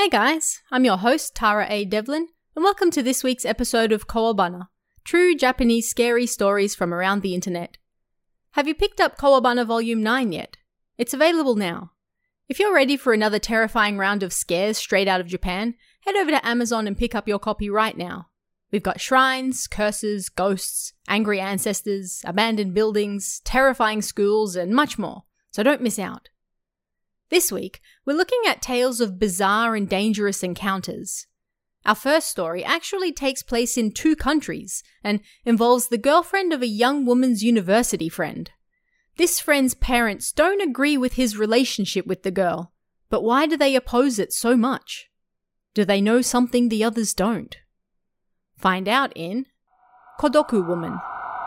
Hey guys, I'm your host Tara A. Devlin, and welcome to this week's episode of Kowabana, true Japanese scary stories from around the internet. Have you picked up Kowabana Volume 9 yet? It's available now. If you're ready for another terrifying round of scares straight out of Japan, head over to Amazon and pick up your copy right now. We've got shrines, curses, ghosts, angry ancestors, abandoned buildings, terrifying schools, and much more, so don't miss out. This week, we're looking at tales of bizarre and dangerous encounters. Our first story actually takes place in 2 countries and involves the girlfriend of a young woman's university friend. This friend's parents don't agree with his relationship with the girl, but why do they oppose it so much? Do they know something the others don't? Find out in Kodoku Woman.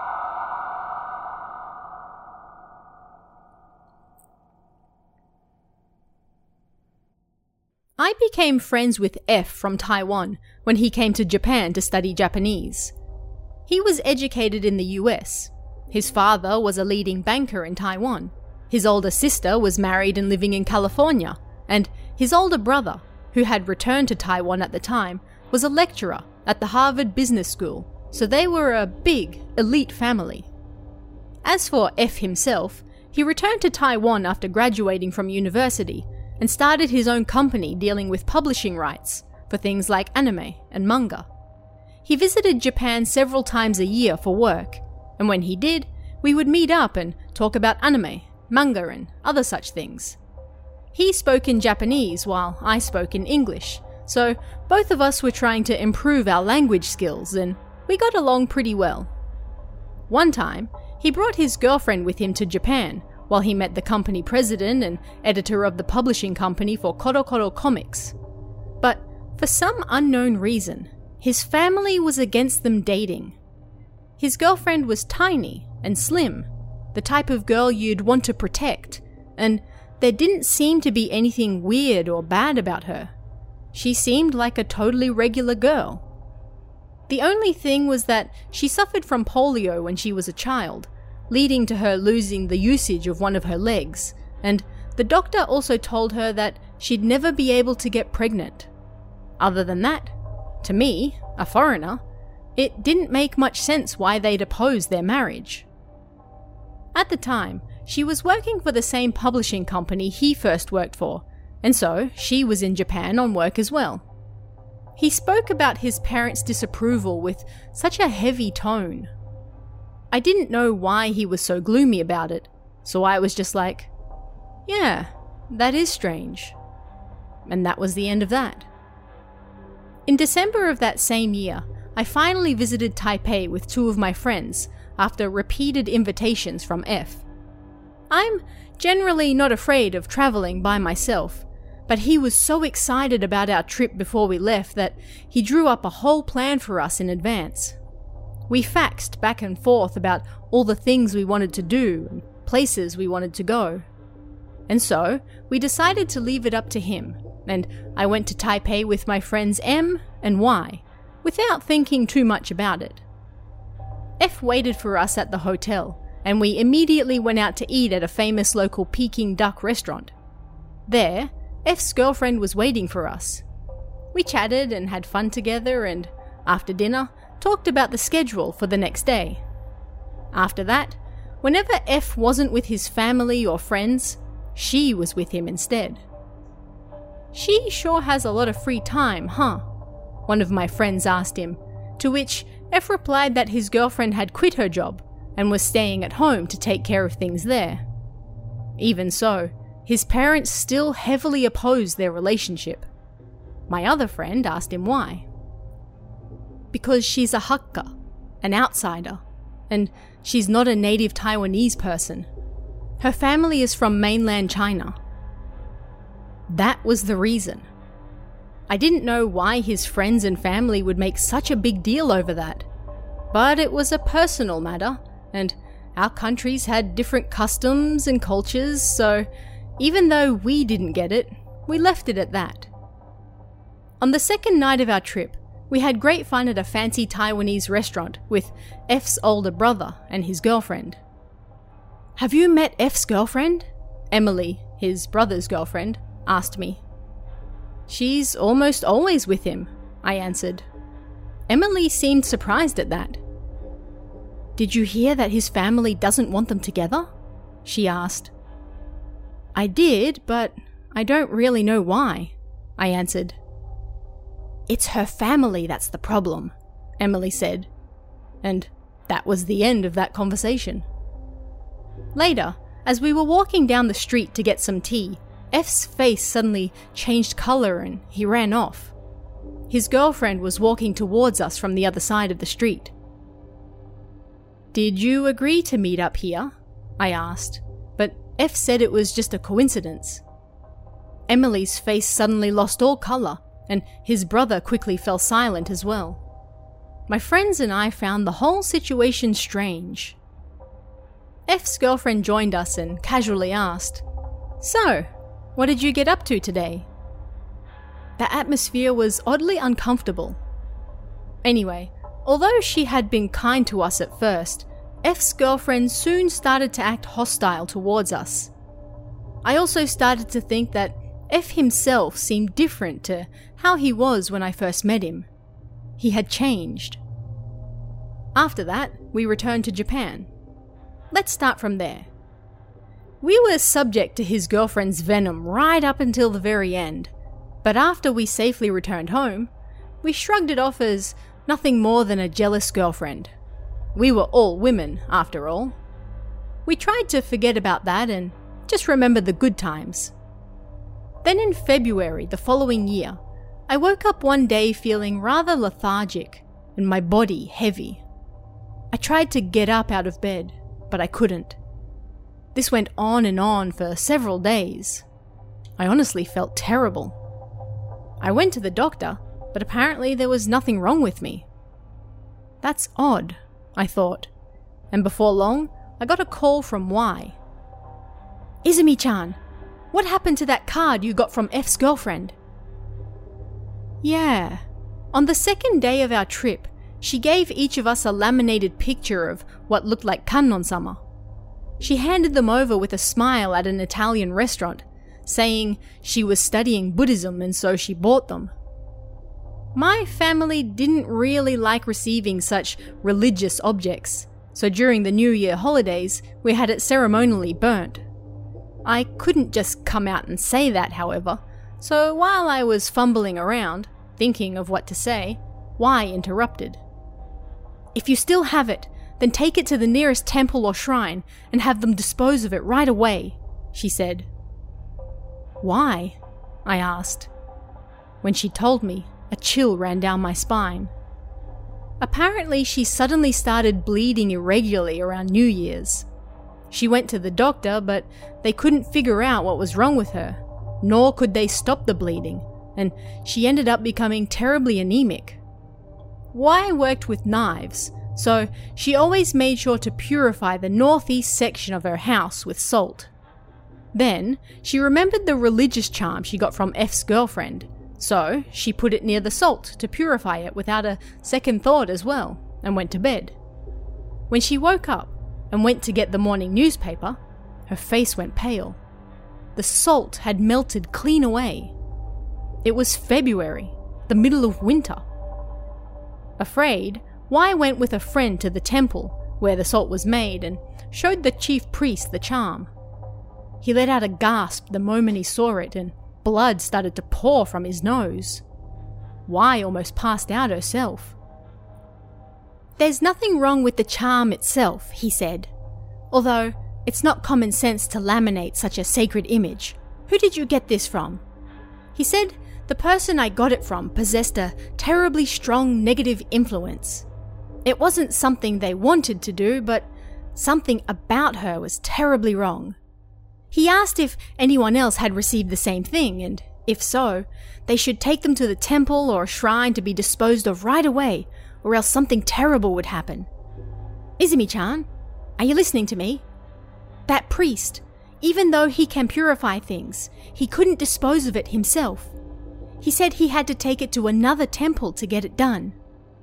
I became friends with F from Taiwan when he came to Japan to study Japanese. He was educated in the US. His father was a leading banker in Taiwan. His older sister was married and living in California, and his older brother, who had returned to Taiwan at the time, was a lecturer at the Harvard Business School, so they were a big, elite family. As for F himself, he returned to Taiwan after graduating from university and started his own company dealing with publishing rights for things like anime and manga. He visited Japan several times a year for work, and when he did, we would meet up and talk about anime, manga, and other such things. He spoke in Japanese while I spoke in English, so both of us were trying to improve our language skills, and we got along pretty well. One time, he brought his girlfriend with him to Japan while he met the company president and editor of the publishing company for CoroCoro Comics. But for some unknown reason, his family was against them dating. His girlfriend was tiny and slim, the type of girl you'd want to protect, and there didn't seem to be anything weird or bad about her. She seemed like a totally regular girl. The only thing was that she suffered from polio when she was a child, leading to her losing the usage of one of her legs, and the doctor also told her that she'd never be able to get pregnant. Other than that, to me, a foreigner, it didn't make much sense why they'd oppose their marriage. At the time, she was working for the same publishing company he first worked for, and so she was in Japan on work as well. He spoke about his parents' disapproval with such a heavy tone. I didn't know why he was so gloomy about it, so I was just like, yeah, that is strange. And that was the end of that. In December of that same year, I finally visited Taipei with 2 of my friends after repeated invitations from F. I'm generally not afraid of traveling by myself, but he was so excited about our trip before we left that he drew up a whole plan for us in advance. We faxed back and forth about all the things we wanted to do and places we wanted to go. And so, we decided to leave it up to him, and I went to Taipei with my friends M and Y, without thinking too much about it. F waited for us at the hotel, and we immediately went out to eat at a famous local Peking duck restaurant. There, F's girlfriend was waiting for us. We chatted and had fun together, and after dinner, talked about the schedule for the next day. After that, whenever F wasn't with his family or friends, she was with him instead. She sure has a lot of free time, huh? One of my friends asked him, to which F replied that his girlfriend had quit her job and was staying at home to take care of things there. Even so, his parents still heavily opposed their relationship. My other friend asked him why. Because she's a Hakka, an outsider, and she's not a native Taiwanese person. Her family is from mainland China. That was the reason. I didn't know why his friends and family would make such a big deal over that, but it was a personal matter, and our countries had different customs and cultures, so even though we didn't get it, we left it at that. On the second night of our trip, we had great fun at a fancy Taiwanese restaurant with F's older brother and his girlfriend. "Have you met F's girlfriend?" Emily, his brother's girlfriend, asked me. She's almost always with him, I answered. Emily seemed surprised at that. Did you hear that his family doesn't want them together? She asked. I did, but I don't really know why, I answered. It's her family that's the problem, Emily said. And that was the end of that conversation. Later, as we were walking down the street to get some tea, F's face suddenly changed colour and he ran off. His girlfriend was walking towards us from the other side of the street. Did you agree to meet up here? I asked, but F said it was just a coincidence. Emily's face suddenly lost all colour, and his brother quickly fell silent as well. My friends and I found the whole situation strange. F's girlfriend joined us and casually asked, "So, what did you get up to today?" The atmosphere was oddly uncomfortable. Anyway, although she had been kind to us at first, F's girlfriend soon started to act hostile towards us. I also started to think that F himself seemed different to how he was when I first met him. He had changed. After that, we returned to Japan. Let's start from there. We were subject to his girlfriend's venom right up until the very end, but after we safely returned home, we shrugged it off as nothing more than a jealous girlfriend. We were all women, after all. We tried to forget about that and just remember the good times. Then in February the following year, I woke up one day feeling rather lethargic and my body heavy. I tried to get up out of bed, but I couldn't. This went on for several days. I honestly felt terrible. I went to the doctor, but apparently there was nothing wrong with me. That's odd, I thought, and before long, I got a call from Y. Izumi-chan, what happened to that card you got from F's girlfriend? Yeah, on the second day of our trip, she gave each of us a laminated picture of what looked like Kannon-sama. She handed them over with a smile at an Italian restaurant, saying she was studying Buddhism and so she bought them. My family didn't really like receiving such religious objects, so during the New Year holidays, we had it ceremonially burnt. I couldn't just come out and say that, however, so while I was fumbling around, thinking of what to say, Y interrupted. If you still have it, then take it to the nearest temple or shrine and have them dispose of it right away, she said. Why? I asked. When she told me, a chill ran down my spine. Apparently, she suddenly started bleeding irregularly around New Year's. She went to the doctor, but they couldn't figure out what was wrong with her, nor could they stop the bleeding, and she ended up becoming terribly anemic. Y worked with knives, so she always made sure to purify the northeast section of her house with salt. Then, she remembered the religious charm she got from F's girlfriend, so she put it near the salt to purify it without a second thought as well, and went to bed. When she woke up and went to get the morning newspaper, her face went pale. The salt had melted clean away. It was February, the middle of winter. Afraid, Y went with a friend to the temple where the salt was made and showed the chief priest the charm. He let out a gasp the moment he saw it and blood started to pour from his nose. Y almost passed out herself. There's nothing wrong with the charm itself, he said. Although, it's not common sense to laminate such a sacred image. Who did you get this from? He said the person I got it from possessed a terribly strong negative influence. It wasn't something they wanted to do, but something about her was terribly wrong. He asked if anyone else had received the same thing, and if so, they should take them to the temple or shrine to be disposed of right away, or else something terrible would happen. Izumi-chan, are you listening to me? That priest, even though he can purify things, he couldn't dispose of it himself. He said he had to take it to another temple to get it done.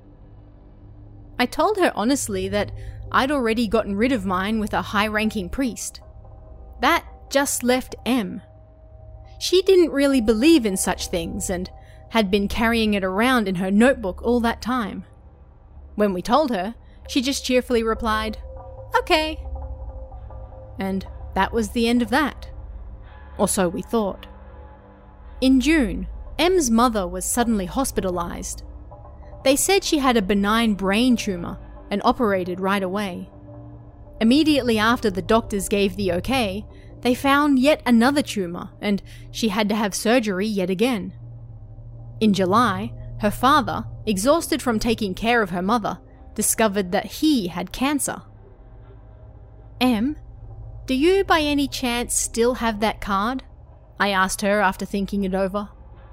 I told her honestly that I'd already gotten rid of mine with a high-ranking priest. That just left M. she didn't really believe in such things and had been carrying it around in her notebook all that time. When we told her, she just cheerfully replied, "Okay." And that was the end of that. Or so we thought. In June, M's mother was suddenly hospitalized. They said she had a benign brain tumor and operated right away. Immediately after the doctors gave the okay, they found yet another tumor and she had to have surgery yet again. In July, her father, exhausted from taking care of her mother, discovered that he had cancer. "Em, do you by any chance still have that card?" I asked her after thinking it over.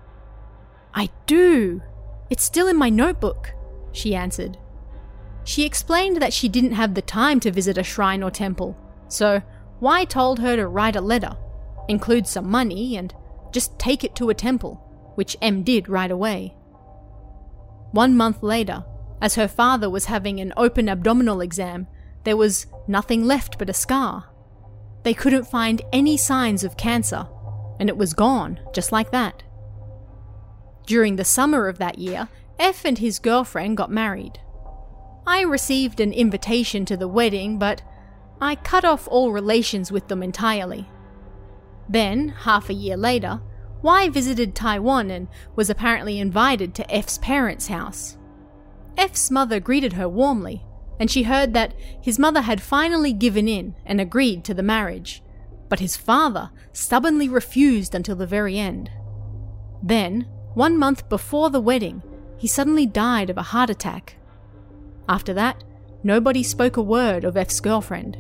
"I do. It's still in my notebook," she answered. She explained that she didn't have the time to visit a shrine or temple, so Y told her to write a letter, include some money, and just take it to a temple, which M did right away. 1 month later, as her father was having an open abdominal exam, there was nothing left but a scar. They couldn't find any signs of cancer, and it was gone, just like that. During the summer of that year, F and his girlfriend got married. I received an invitation to the wedding, but I cut off all relations with them entirely. Then, half a year later, Y visited Taiwan and was apparently invited to F's parents' house. F's mother greeted her warmly, and she heard that his mother had finally given in and agreed to the marriage, but his father stubbornly refused until the very end. Then, 1 month before the wedding, he suddenly died of a heart attack. After that, nobody spoke a word of F's girlfriend.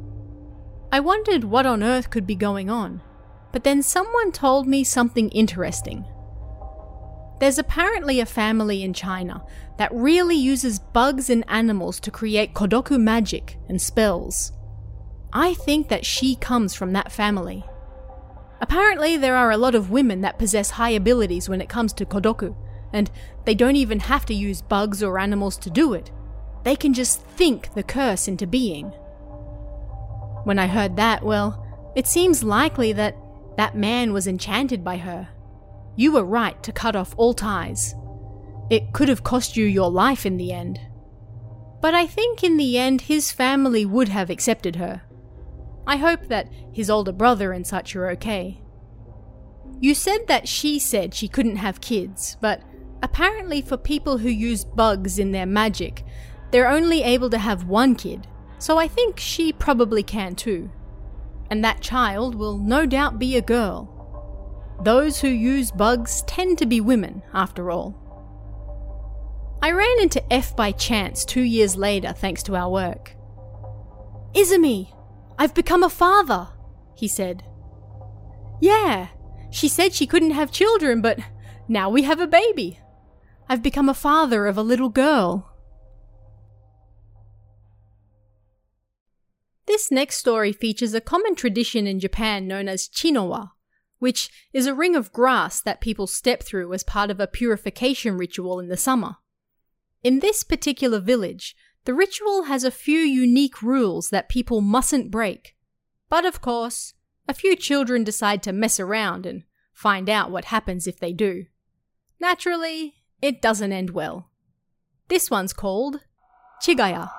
I wondered what on earth could be going on, but then someone told me something interesting. There's apparently a family in China that really uses bugs and animals to create kodoku magic and spells. I think that she comes from that family. Apparently there are a lot of women that possess high abilities when it comes to kodoku, and they don't even have to use bugs or animals to do it. They can just think the curse into being. When I heard that, well, it seems likely that that man was enchanted by her. You were right to cut off all ties. It could have cost you your life in the end. But I think in the end his family would have accepted her. I hope that his older brother and such are okay. You said that she said she couldn't have kids, but apparently for people who use bugs in their magic, they're only able to have one kid, so I think she probably can too. And that child will no doubt be a girl. Those who use bugs tend to be women, after all. I ran into F by chance 2 years later thanks to our work. "Izumi, I've become a father," he said. "Yeah, she said she couldn't have children, but now we have a baby. I've become a father of a little girl." This next story features a common tradition in Japan known as chinowa, which is a ring of grass that people step through as part of a purification ritual in the summer. In this particular village, the ritual has a few unique rules that people mustn't break. But of course, a few children decide to mess around and find out what happens if they do. Naturally, it doesn't end well. This one's called Chigaya.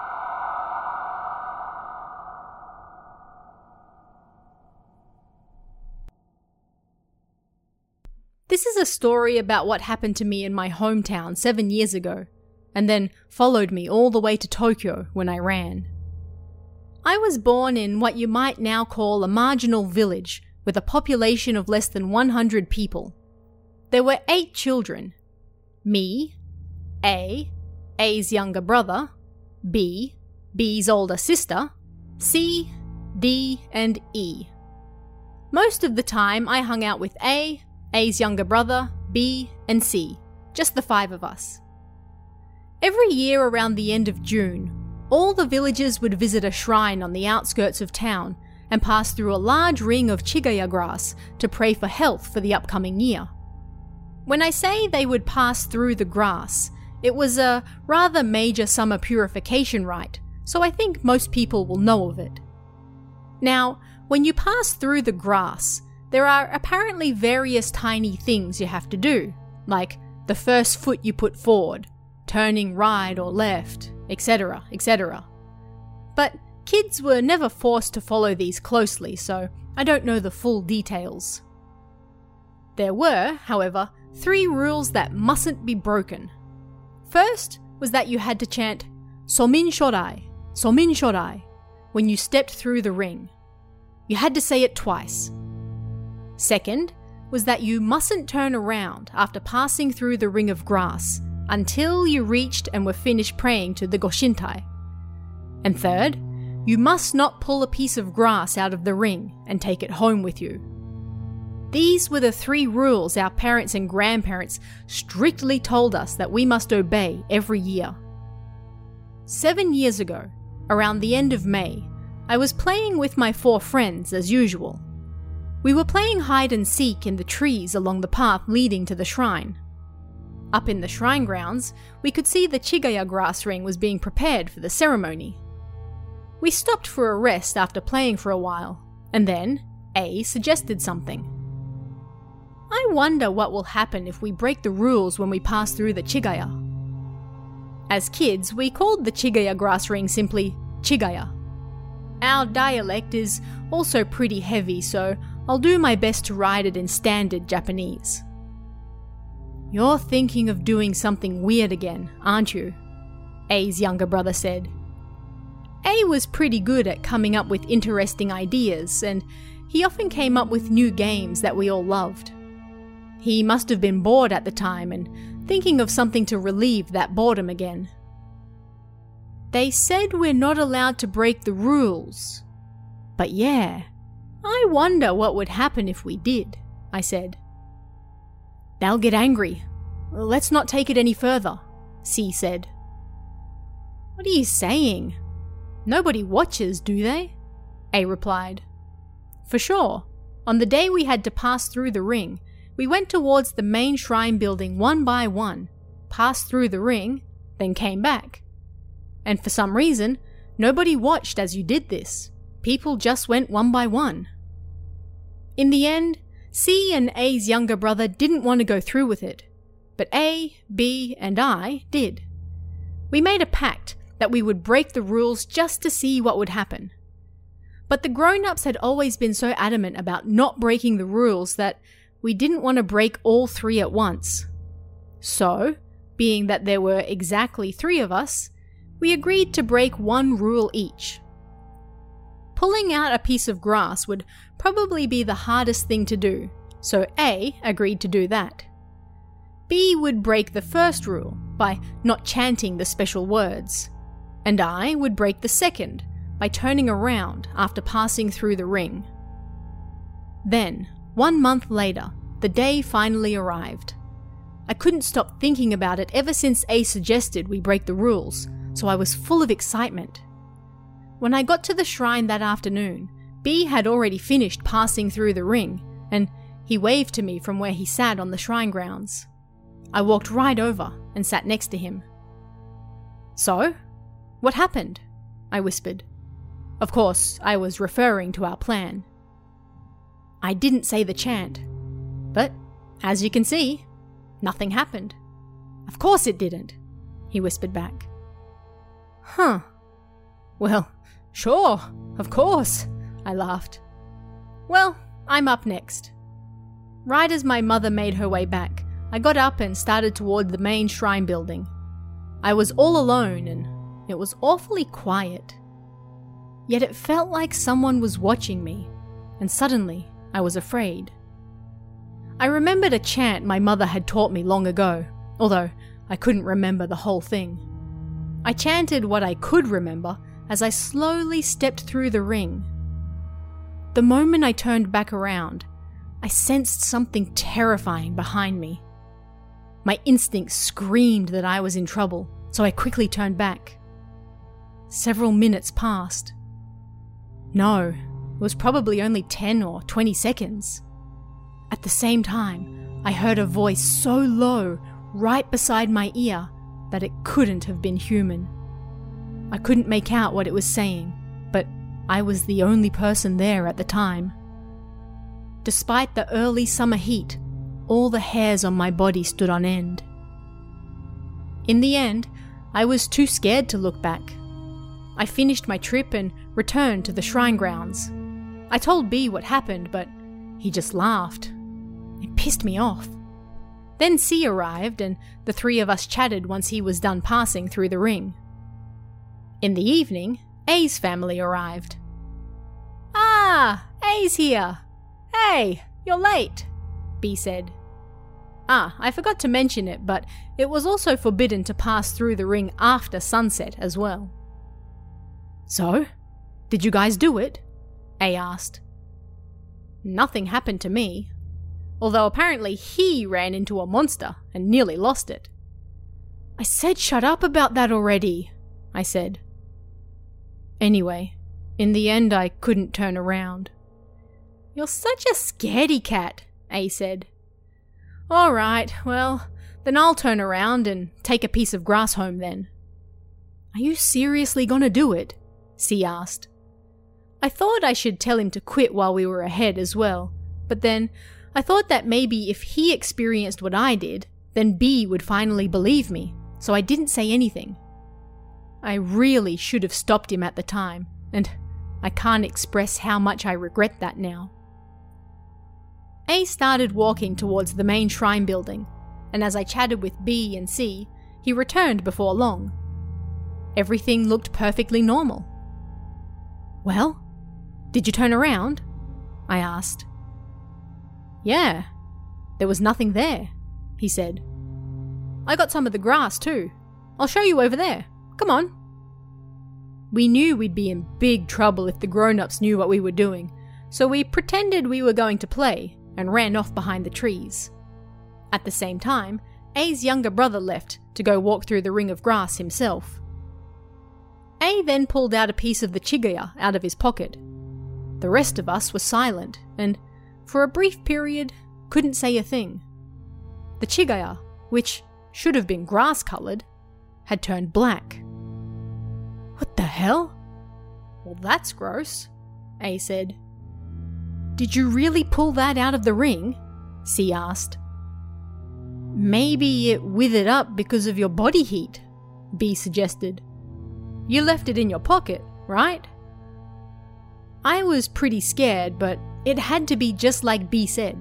This is a story about what happened to me in my hometown 7 years ago, and then followed me all the way to Tokyo when I ran. I was born in what you might now call a marginal village with a population of less than 100 people. There were 8 children. Me, A's younger brother, B's older sister, C, D, and E. Most of the time I hung out with A's younger brother, B, and C, just the 5 of us. Every year around the end of June, all the villagers would visit a shrine on the outskirts of town and pass through a large ring of chigaya grass to pray for health for the upcoming year. When I say they would pass through the grass, it was a rather major summer purification rite, so I think most people will know of it. Now, when you pass through the grass, There are apparently various tiny things you have to do, like the first foot you put forward, turning right or left, etc., etc. But kids were never forced to follow these closely, so I don't know the full details. There were, however, 3 rules that mustn't be broken. First was that you had to chant Somin Shorai, Somin Shorai when you stepped through the ring. You had to say it twice. Second was that you mustn't turn around after passing through the ring of grass until you reached and were finished praying to the Goshintai. And third, you must not pull a piece of grass out of the ring and take it home with you. These were the 3 rules our parents and grandparents strictly told us that we must obey every year. 7 years ago, around the end of May, I was playing with my 4 friends as usual. We were playing hide and seek in the trees along the path leading to the shrine. Up in the shrine grounds, we could see the Chigaya grass ring was being prepared for the ceremony. We stopped for a rest after playing for a while, and then A suggested something. I wonder what will happen if we break the rules when we pass through the Chigaya. As kids, we called the Chigaya grass ring simply Chigaya. Our dialect is also pretty heavy, so I'll do my best to write it in standard Japanese. You're thinking of doing something weird again, aren't you? A's younger brother said. A was pretty good at coming up with interesting ideas, and he often came up with new games that we all loved. He must have been bored at the time and thinking of something to relieve that boredom again. They said we're not allowed to break the rules. But yeah, I wonder what would happen if we did, I said. They'll get angry. Let's not take it any further, C said. What are you saying? Nobody watches, do they? A replied. For sure. On the day we had to pass through the ring, we went towards the main shrine building one by one, passed through the ring, then came back. And for some reason, nobody watched as you did this. People just went one by one. In the end, C and A's younger brother didn't want to go through with it, but A, B, and I did. We made a pact that we would break the rules just to see what would happen. But the grown-ups had always been so adamant about not breaking the rules that we didn't want to break all 3 at once. So, being that there were exactly 3 of us, we agreed to break 1 rule each. Pulling out a piece of grass would probably be the hardest thing to do, so A agreed to do that. B would break the first rule by not chanting the special words, and I would break the second by turning around after passing through the ring. Then, 1 month later, the day finally arrived. I couldn't stop thinking about it ever since A suggested we break the rules, so I was full of excitement. When I got to the shrine that afternoon, B had already finished passing through the ring, and he waved to me from where he sat on the shrine grounds. I walked right over and sat next to him. So, what happened? I whispered. Of course, I was referring to our plan. I didn't say the chant, but as you can see, nothing happened. Of course it didn't, he whispered back. Huh. Well, sure, of course, I laughed. Well, I'm up next. Right as my mother made her way back, I got up and started toward the main shrine building. I was all alone and it was awfully quiet. Yet it felt like someone was watching me, and suddenly I was afraid. I remembered a chant my mother had taught me long ago, although I couldn't remember the whole thing. I chanted what I could remember as I slowly stepped through the ring. The moment I turned back around, I sensed something terrifying behind me. My instinct screamed that I was in trouble, so I quickly turned back. Several minutes passed. No, it was probably only 10 or 20 seconds. At the same time, I heard a voice so low right beside my ear that it couldn't have been human. I couldn't make out what it was saying, but I was the only person there at the time. despite the early summer heat, all the hairs on my body stood on end. In the end, I was too scared to look back. I finished my trip and returned to the shrine grounds. I told B what happened, but he just laughed. It pissed me off. Then C arrived, and the three of us chatted once he was done passing through the ring. In the evening, A's family arrived. "Ah, A's here! Hey, you're late," B said. I forgot to mention it, but it was also forbidden to pass through the ring after sunset as well. "So, did you guys do it?" A asked. "Nothing happened to me, although apparently he ran into a monster and nearly lost it." "I said shut up about that already," I said. Anyway, in the end I couldn't turn around. "You're such a scaredy cat," A said. "Alright, well, then I'll turn around and take a piece of grass home then." "Are you seriously gonna do it?" C asked. I thought I should tell him to quit while we were ahead as well, but then I thought that maybe if he experienced what I did, then B would finally believe me, so I didn't say anything. I really should have stopped him at the time, and I can't express how much I regret that now. A started walking towards the main shrine building, and as I chatted with B and C, he returned before long. Everything looked perfectly normal. "Well, did you turn around?" I asked. "Yeah, there was nothing there," he said. "I got some of the grass too. I'll show you over there. Come on." We knew we'd be in big trouble if the grown-ups knew what we were doing, so we pretended we were going to play and ran off behind the trees. At the same time, A's younger brother left to go walk through the ring of grass himself. A then pulled out a piece of the chigaya out of his pocket. The rest of us were silent and, for a brief period, couldn't say a thing. The chigaya, which should have been grass-coloured, had turned black. "What the hell?" "Well, that's gross," A said. "Did you really pull that out of the ring?" C asked. "Maybe it withered up because of your body heat," B suggested. "You left it in your pocket, right?" I was pretty scared, but it had to be just like B said.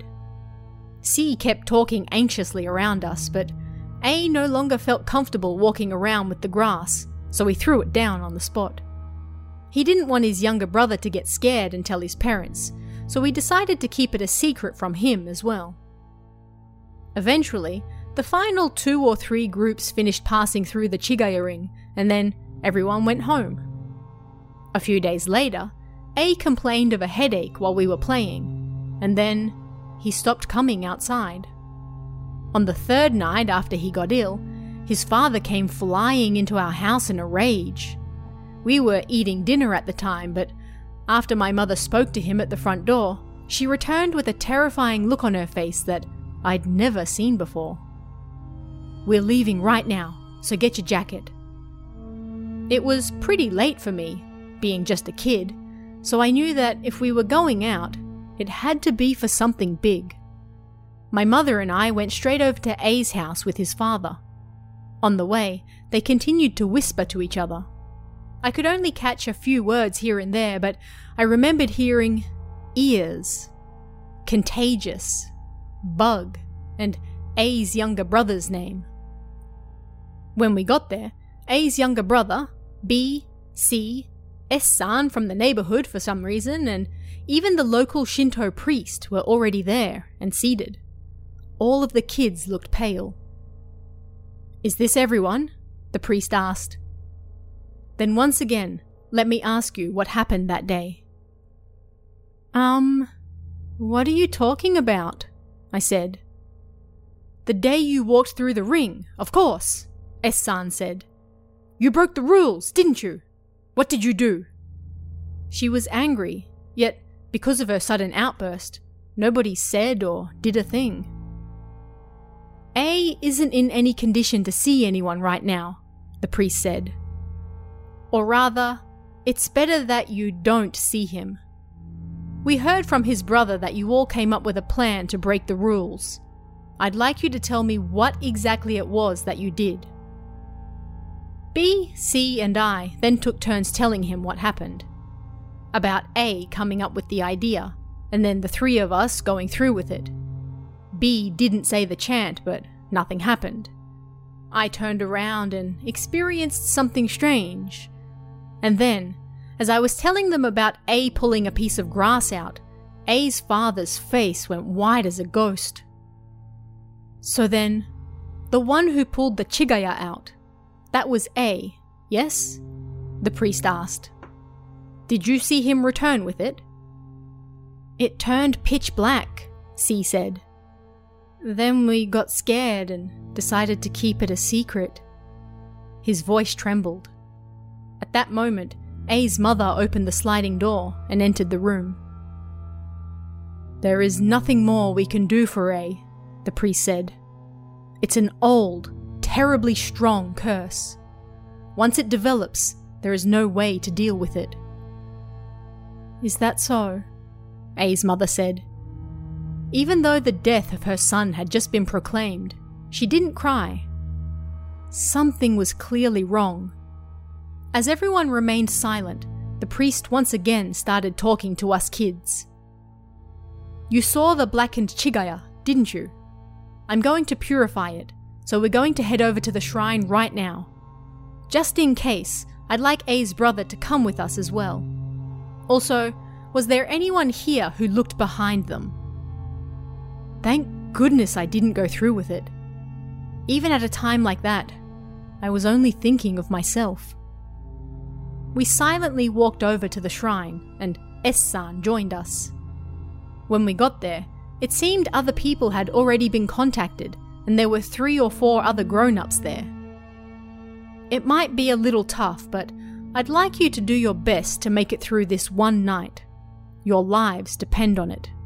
C kept talking anxiously around us, but A no longer felt comfortable walking around with the grass, so he threw it down on the spot. He didn't want his younger brother to get scared and tell his parents, so we decided to keep it a secret from him as well. Eventually, the final 2 or 3 groups finished passing through the chigaya ring, and then everyone went home. A few days later, A complained of a headache while we were playing, and then he stopped coming outside. On the 3rd night after he got ill, his father came flying into our house in a rage. We were eating dinner at the time, but after my mother spoke to him at the front door, she returned with a terrifying look on her face that I'd never seen before. "We're leaving right now, so get your jacket." It was pretty late for me, being just a kid, so I knew that if we were going out, it had to be for something big. My mother and I went straight over to A's house with his father. On the way, they continued to whisper to each other. I could only catch a few words here and there, but I remembered hearing ears, contagious, bug, and A's younger brother's name. When we got there, A's younger brother, B, C, S-san from the neighborhood for some reason, and even the local Shinto priest were already there and seated. All of the kids looked pale. "Is this everyone?" the priest asked. "Then once again, let me ask you what happened that day." What are you talking about?" I said. "The day you walked through the ring, of course," S-san said. "You broke the rules, didn't you? What did you do?" She was angry, yet because of her sudden outburst, nobody said or did a thing. "A isn't in any condition to see anyone right now," the priest said. "Or rather, it's better that you don't see him. We heard from his brother that you all came up with a plan to break the rules. I'd like you to tell me what exactly it was that you did." B, C, and I then took turns telling him what happened. About A coming up with the idea, and then the three of us going through with it. B didn't say the chant, but nothing happened. I turned around and experienced something strange. And then, as I was telling them about A pulling a piece of grass out, A's father's face went white as a ghost. "So then, the one who pulled the chigaya out, that was A, yes?" the priest asked. "Did you see him return with it?" "It turned pitch black," C said. "Then we got scared and decided to keep it a secret." His voice trembled. At that moment, A's mother opened the sliding door and entered the room. "There is nothing more we can do for A," the priest said. "It's an old, terribly strong curse. Once it develops, there is no way to deal with it." "Is that so?" A's mother said. Even though the death of her son had just been proclaimed, she didn't cry. Something was clearly wrong. As everyone remained silent, the priest once again started talking to us kids. "You saw the blackened chigaya, didn't you? I'm going to purify it, so we're going to head over to the shrine right now. Just in case, I'd like A's brother to come with us as well. Also, was there anyone here who looked behind them?" Thank goodness I didn't go through with it. Even at a time like that, I was only thinking of myself. We silently walked over to the shrine, and S-san joined us. When we got there, it seemed other people had already been contacted, and there were 3 or 4 other grown-ups there. "It might be a little tough, but I'd like you to do your best to make it through this one night. Your lives depend on it."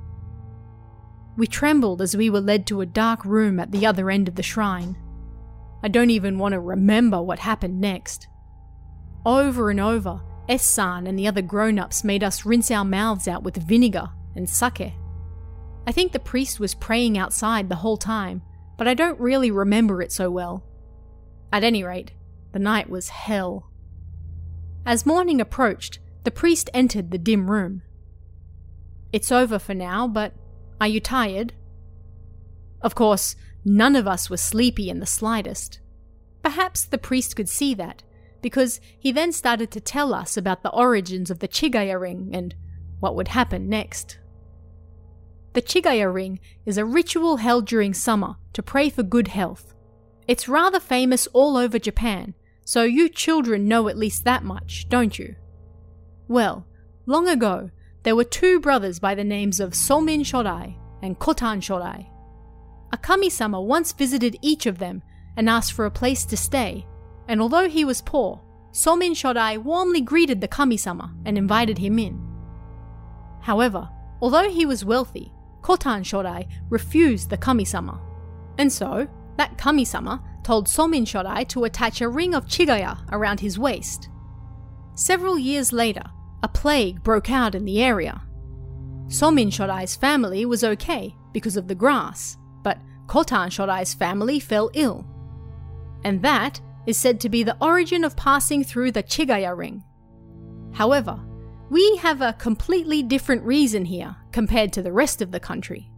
We trembled as we were led to a dark room at the other end of the shrine. I don't even want to remember what happened next. Over and over, S-san and the other grown-ups made us rinse our mouths out with vinegar and sake. I think the priest was praying outside the whole time, but I don't really remember it so well. At any rate, the night was hell. As morning approached, the priest entered the dim room. "It's over for now, but are you tired?" Of course, none of us were sleepy in the slightest. Perhaps the priest could see that, because he then started to tell us about the origins of the Chigaya ring and what would happen next. The Chigaya ring is a ritual held during summer to pray for good health. It's rather famous all over Japan, so you children know at least that much, don't you? Well, long ago, there were 2 brothers by the names of Somin Shodai and Kotan Shodai. A kami-sama once visited each of them and asked for a place to stay, and although he was poor, Somin Shodai warmly greeted the kami-sama and invited him in. However, although he was wealthy, Kotan Shodai refused the kami-sama, and so that kami-sama told Somin Shodai to attach a ring of chigaya around his waist. Several years later, a plague broke out in the area. Somin Shodai's family was okay because of the grass, but Kotan Shodai's family fell ill. And that is said to be the origin of passing through the Chigaya ring. However, we have a completely different reason here compared to the rest of the country.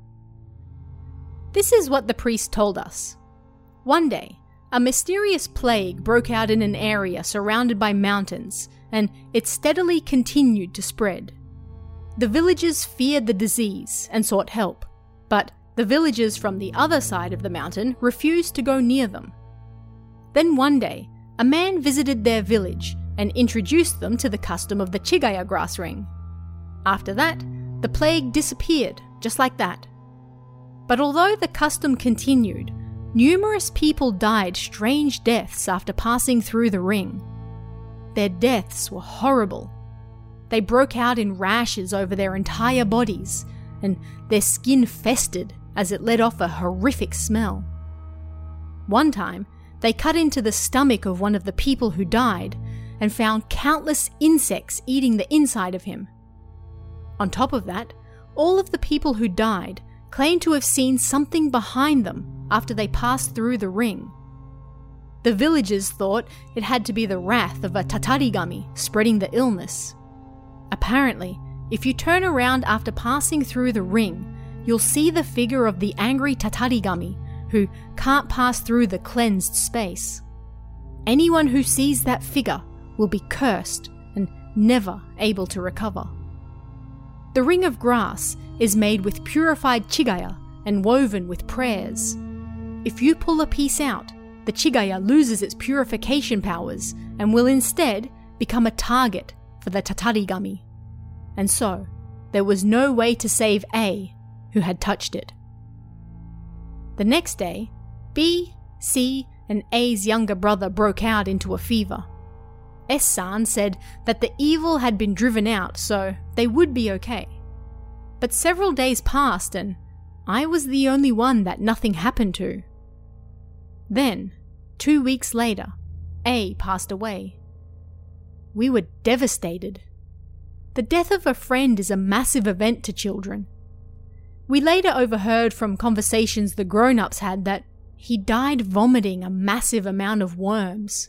This is what the priest told us. One day, a mysterious plague broke out in an area surrounded by mountains, and it steadily continued to spread. The villagers feared the disease and sought help, but the villagers from the other side of the mountain refused to go near them. Then one day, a man visited their village and introduced them to the custom of the Chigaya grass ring. After that, the plague disappeared just like that. But although the custom continued, numerous people died strange deaths after passing through the ring. Their deaths were horrible. They broke out in rashes over their entire bodies, and their skin festered as it let off a horrific smell. One time, they cut into the stomach of one of the people who died and found countless insects eating the inside of him. On top of that, all of the people who died claimed to have seen something behind them after they passed through the ring. The villagers thought it had to be the wrath of a tatarigami spreading the illness. Apparently, if you turn around after passing through the ring, you'll see the figure of the angry tatarigami who can't pass through the cleansed space. Anyone who sees that figure will be cursed and never able to recover. The ring of grass is made with purified chigaya and woven with prayers. If you pull a piece out, the chigaya loses its purification powers and will instead become a target for the tatarigami. And so, there was no way to save A, who had touched it. The next day, B, C, and A's younger brother broke out into a fever. S-san said that the evil had been driven out, so they would be okay. But several days passed and I was the only one that nothing happened to. Then, 2 weeks later, A passed away. We were devastated. The death of a friend is a massive event to children. We later overheard from conversations the grown-ups had that he died vomiting a massive amount of worms.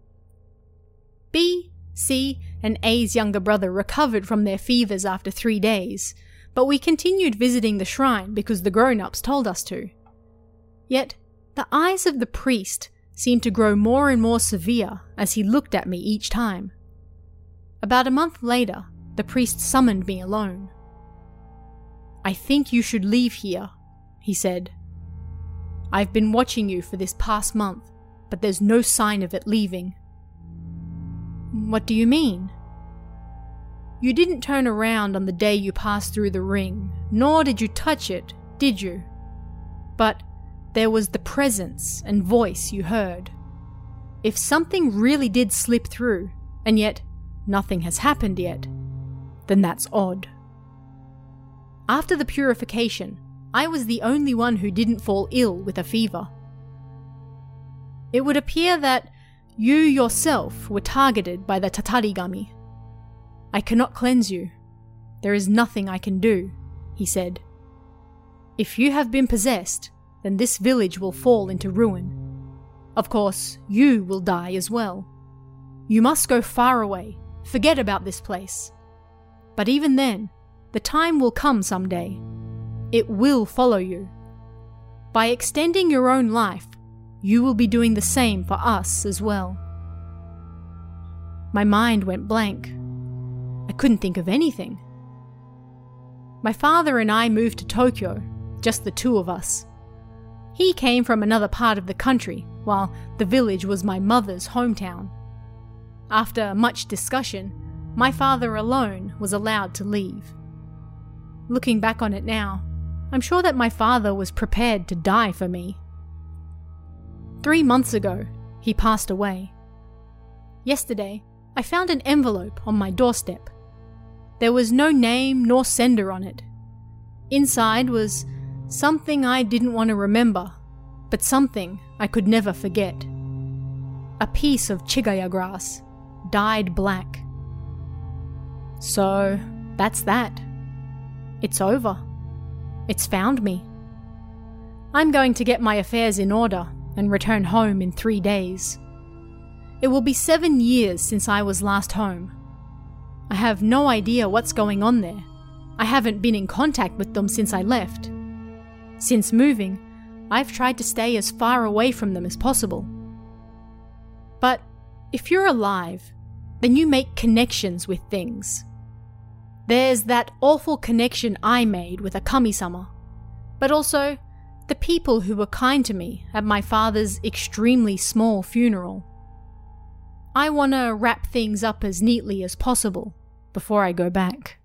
B, C, and A's younger brother recovered from their fevers after 3 days, but we continued visiting the shrine because the grown-ups told us to. Yet, the eyes of the priest seemed to grow more and more severe as he looked at me each time. About a month later, the priest summoned me alone. "I think you should leave here," he said. "I've been watching you for this past month, but there's no sign of it leaving." "What do you mean?" "You didn't turn around on the day you passed through the ring, nor did you touch it, did you? But there was the presence and voice you heard. If something really did slip through, and yet nothing has happened yet, then that's odd." After the purification, I was the only one who didn't fall ill with a fever. "It would appear that you yourself were targeted by the tatarigami. I cannot cleanse you. There is nothing I can do," he said. "If you have been possessed, then this village will fall into ruin. Of course, you will die as well. You must go far away, forget about this place. But even then, the time will come someday. It will follow you. By extending your own life, you will be doing the same for us as well." My mind went blank. I couldn't think of anything. My father and I moved to Tokyo, just the two of us. He came from another part of the country, while the village was my mother's hometown. After much discussion, my father alone was allowed to leave. Looking back on it now, I'm sure that my father was prepared to die for me. 3 months ago, he passed away. Yesterday, I found an envelope on my doorstep. There was no name nor sender on it. Inside was something I didn't want to remember, but something I could never forget. A piece of chigaya grass, dyed black. So, that's that. It's over. It's found me. I'm going to get my affairs in order and return home in 3 days. It will be 7 years since I was last home. I have no idea what's going on there. I haven't been in contact with them since I left. Since moving, I've tried to stay as far away from them as possible. But if you're alive, then you make connections with things. There's that awful connection I made with a kami-sama, but also the people who were kind to me at my father's extremely small funeral. I want to wrap things up as neatly as possible before I go back.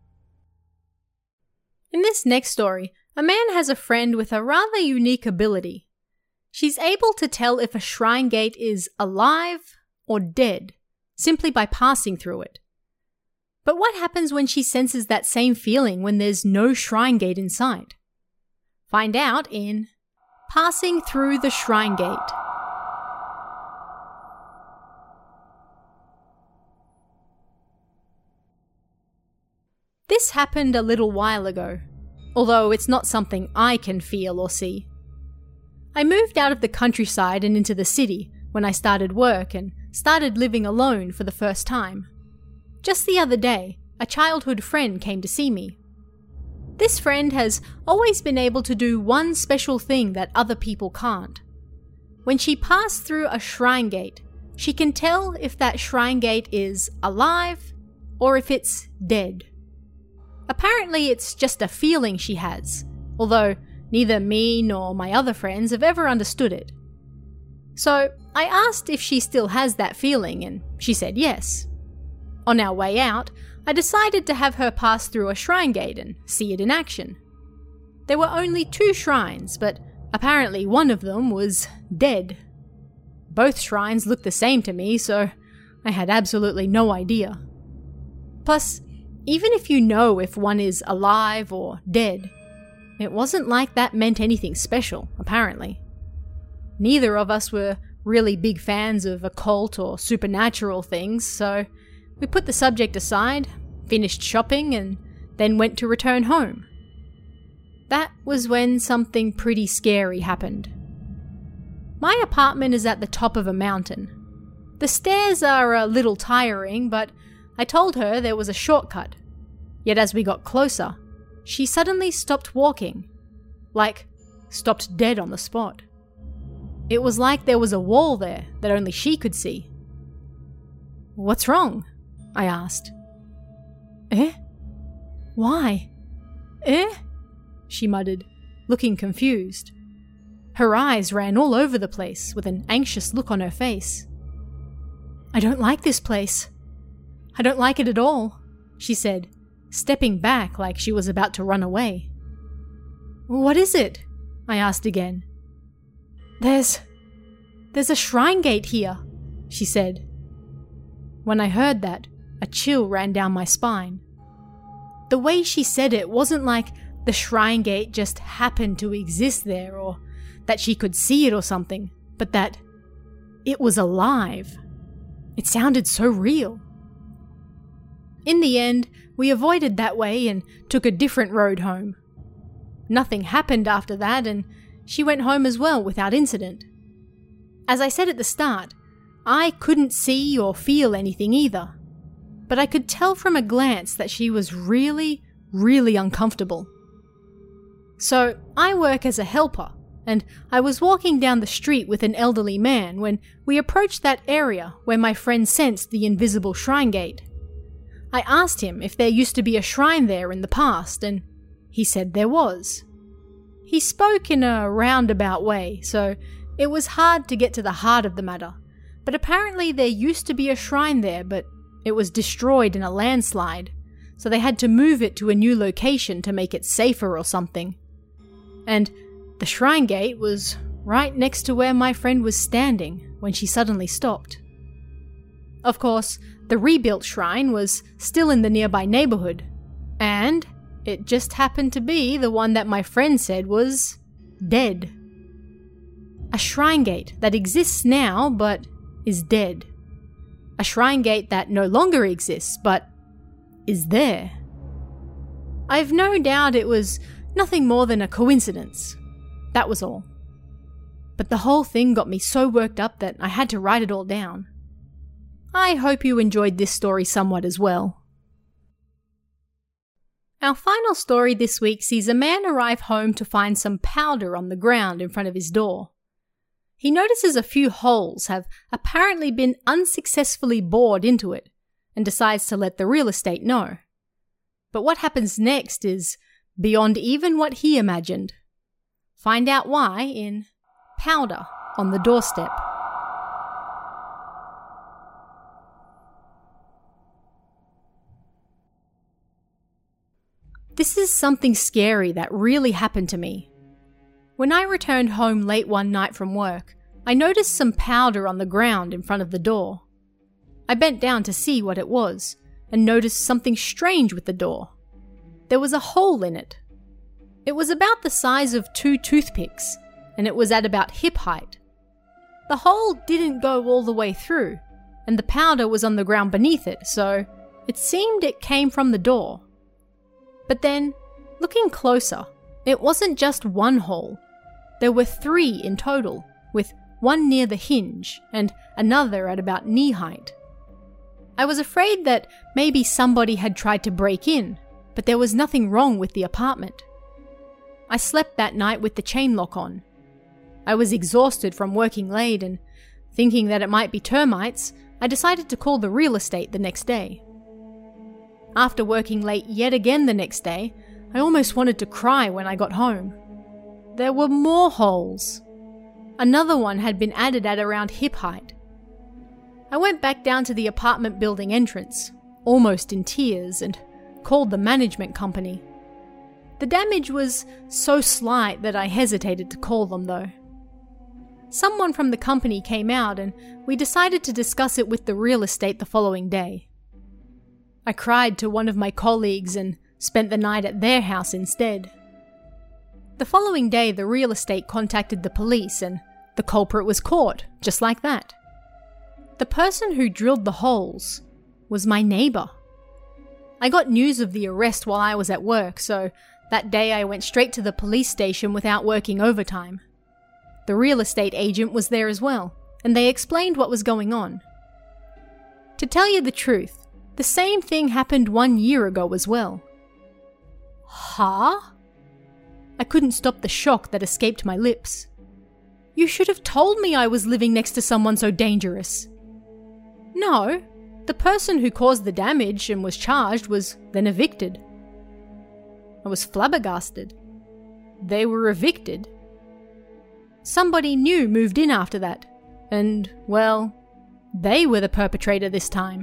In this next story, a man has a friend with a rather unique ability. She's able to tell if a shrine gate is alive or dead simply by passing through it. But what happens when she senses that same feeling when there's no shrine gate in sight? Find out in Passing Through the Shrine Gate. This happened a little while ago, although it's not something I can feel or see. I moved out of the countryside and into the city when I started work and started living alone for the first time. Just the other day, a childhood friend came to see me. This friend has always been able to do one special thing that other people can't. When she passed through a shrine gate, she can tell if that shrine gate is alive or if it's dead. Apparently it's just a feeling she has, although neither me nor my other friends have ever understood it. So I asked if she still has that feeling and she said yes. On our way out, I decided to have her pass through a shrine gate and see it in action. There were only 2 shrines, but apparently one of them was dead. Both shrines looked the same to me, so I had absolutely no idea. Plus, even if you know if one is alive or dead, it wasn't like that meant anything special, apparently. Neither of us were really big fans of occult or supernatural things, so we put the subject aside, finished shopping, and then went to return home. That was when something pretty scary happened. My apartment is at the top of a mountain. The stairs are a little tiring, but I told her there was a shortcut. Yet as we got closer, she suddenly stopped walking. Like, stopped dead on the spot. It was like there was a wall there that only she could see. "What's wrong?" I asked. "Eh? Why? Eh?" she muttered, looking confused. Her eyes ran all over the place with an anxious look on her face. "I don't like this place. I don't like it at all," she said, stepping back like she was about to run away. "What is it?" I asked again. There's a shrine gate here," she said. When I heard that, a chill ran down my spine. The way she said it wasn't like the shrine gate just happened to exist there or that she could see it or something, but that it was alive. It sounded so real. In the end, we avoided that way and took a different road home. Nothing happened after that, and she went home as well without incident. As I said at the start, I couldn't see or feel anything either, but I could tell from a glance that she was really, really uncomfortable. So I work as a helper, and I was walking down the street with an elderly man when we approached that area where my friend sensed the invisible shrine gate. I asked him if there used to be a shrine there in the past, and he said there was. He spoke in a roundabout way, so it was hard to get to the heart of the matter, but apparently there used to be a shrine there, but it was destroyed in a landslide, so they had to move it to a new location to make it safer or something. And the shrine gate was right next to where my friend was standing when she suddenly stopped. Of course, the rebuilt shrine was still in the nearby neighborhood, and it just happened to be the one that my friend said was dead. A shrine gate that exists now but is dead. A shrine gate that no longer exists but is there. I've no doubt it was nothing more than a coincidence. That was all. But the whole thing got me so worked up that I had to write it all down. I hope you enjoyed this story somewhat as well. Our final story this week sees a man arrive home to find some powder on the ground in front of his door. He notices a few holes have apparently been unsuccessfully bored into it and decides to let the real estate know. But what happens next is beyond even what he imagined. Find out why in Powder on the Doorstep. This is something scary that really happened to me. When I returned home late one night from work, I noticed some powder on the ground in front of the door. I bent down to see what it was and noticed something strange with the door. There was a hole in it. It was about the size of 2 toothpicks, and it was at about hip height. The hole didn't go all the way through, and the powder was on the ground beneath it, so it seemed it came from the door. But then, looking closer, it wasn't just one hole. There were 3 in total, with one near the hinge and another at about knee height. I was afraid that maybe somebody had tried to break in, but there was nothing wrong with the apartment. I slept that night with the chain lock on. I was exhausted from working late, and thinking that it might be termites, I decided to call the real estate the next day. After working late yet again the next day, I almost wanted to cry when I got home. There were more holes. Another one had been added at around hip height. I went back down to the apartment building entrance, almost in tears, and called the management company. The damage was so slight that I hesitated to call them though. Someone from the company came out and we decided to discuss it with the real estate the following day. I cried to one of my colleagues and spent the night at their house instead. The following day, the real estate contacted the police and the culprit was caught, just like that. The person who drilled the holes was my neighbour. I got news of the arrest while I was at work, so that day I went straight to the police station without working overtime. The real estate agent was there as well, and they explained what was going on. To tell you the truth, the same thing happened 1 year ago as well. Huh? I couldn't stop the shock that escaped my lips. You should have told me I was living next to someone so dangerous. No, the person who caused the damage and was charged was then evicted. I was flabbergasted. They were evicted. Somebody new moved in after that, and, well, they were the perpetrator this time.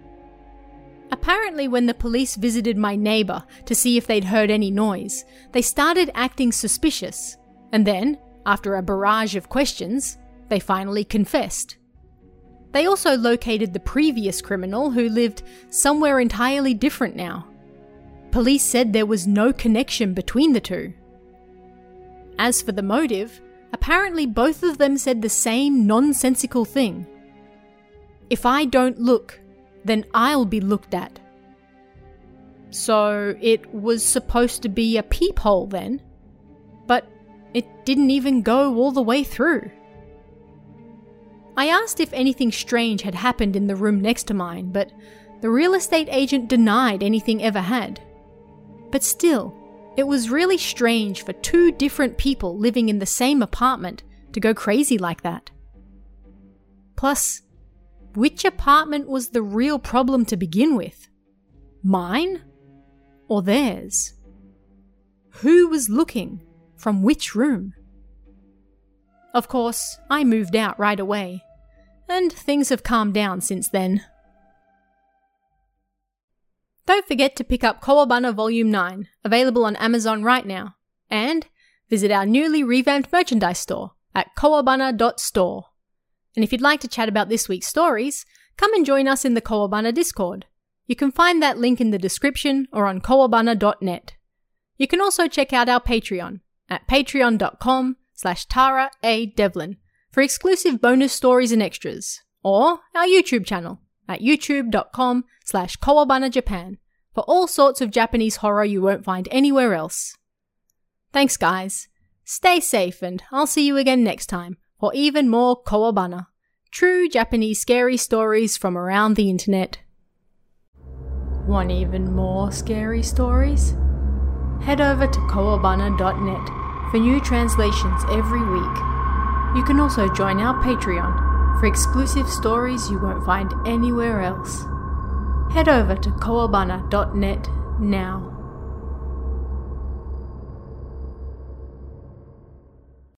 Apparently, when the police visited my neighbour to see if they'd heard any noise, they started acting suspicious, and then, after a barrage of questions, they finally confessed. They also located the previous criminal who lived somewhere entirely different now. Police said there was no connection between the two. As for the motive, apparently both of them said the same nonsensical thing. If I don't look, then I'll be looked at. So it was supposed to be a peephole then, but it didn't even go all the way through. I asked if anything strange had happened in the room next to mine, but the real estate agent denied anything ever had. But still, it was really strange for 2 different people living in the same apartment to go crazy like that. Plus, which apartment was the real problem to begin with? Mine? Or theirs? Who was looking from which room? Of course, I moved out right away, and things have calmed down since then. Don't forget to pick up Kowabunna Volume 9, available on Amazon right now, and visit our newly revamped merchandise store at kowabunna.store. And if you'd like to chat about this week's stories, come and join us in the Kowabunna Discord. You can find that link in the description or on kowabunna.net. You can also check out our Patreon at patreon.com/Tara A. Devlin for exclusive bonus stories and extras, or our YouTube channel at youtube.com/Kowabunna Japan for all sorts of Japanese horror you won't find anywhere else. Thanks guys, stay safe, and I'll see you again next time for even more Kowabunna, true Japanese scary stories from around the internet. Want even more scary stories? Head over to kowabunna.net for new translations every week. You can also join our Patreon for exclusive stories you won't find anywhere else. Head over to kowabunna.net now.